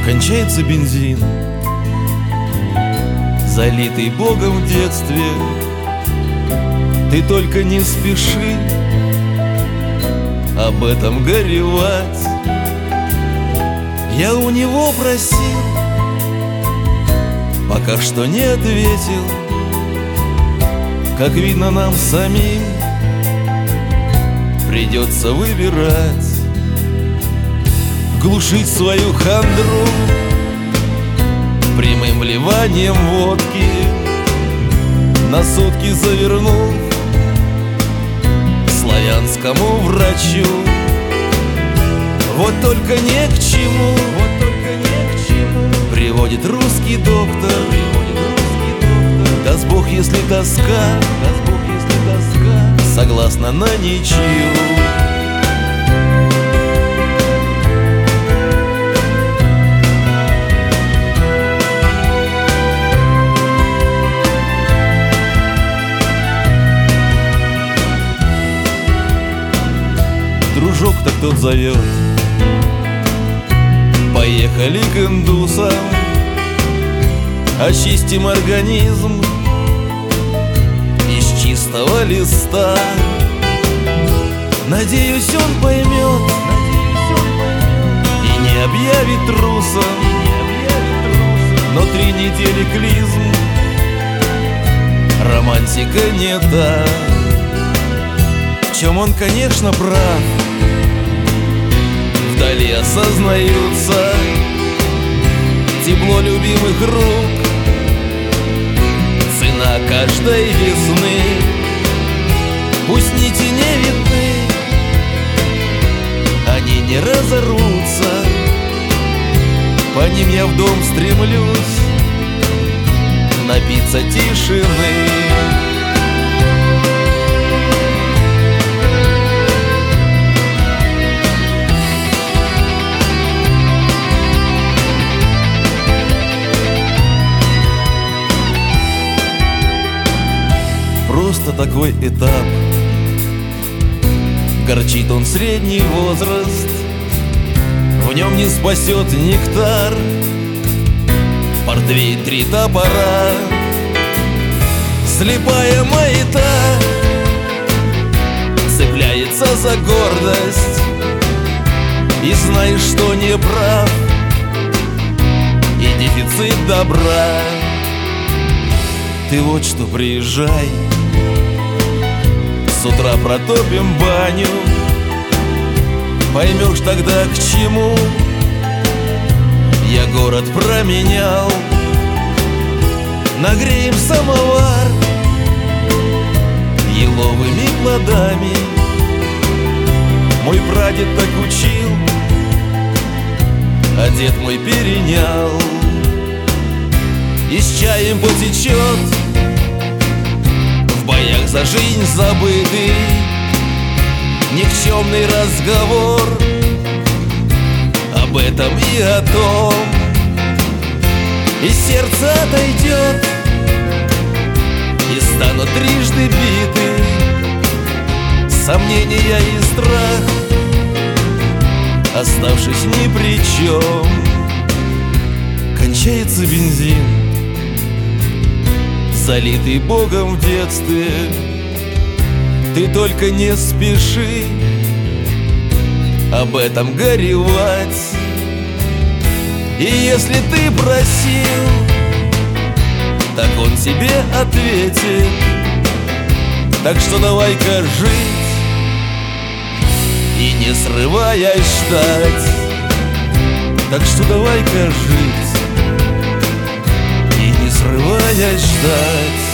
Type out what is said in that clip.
Кончается бензин, залитый Богом в детстве. Ты только не спеши об этом горевать. Я у него просил, пока что не ответил. Как видно, нам самим придется выбирать: глушить свою хандру прямым вливанием водки, на сутки завернув славянскому врачу. Вот только не к чему приводит русский доктор. Даст Бог, если тоска согласна на ничью. Дружок-то тот зовет: поехали к индусам, очистим организм из чистого листа. Надеюсь, он поймет и не объявит трусом. Но 3 недели клизм, романтика не та. В чем он, конечно, прав. Вдали осознаются тепло любимых рук, цена каждой весны. Пусть нити не видны, они не разорвутся. По ним я в дом стремлюсь напиться тишины. Просто такой этап. Горчит он средний возраст, в нем не спасет нектар. Портвейн 3 топора, слепая маята цепляется за гордость. И знаешь, что не прав, и дефицит добра. Ты вот что, приезжай, с утра протопим баню. Поймешь тогда, к чему я город променял. Нагреем самовар еловыми плодами. Мой прадед так учил, а дед мой перенял. И с чаем потечет в боях за жизнь забытый никчемный разговор об этом и о том. И сердце отойдет, и станут трижды биты сомнения и страх, оставшись ни при чем. Кончается бензин, залитый Богом в детстве. Ты только не спеши об этом горевать. И если ты просил, так он тебе ответит. Так что давай-ка жить и не срываясь ждать. Так что давай-ка жить и не срываясь ждать.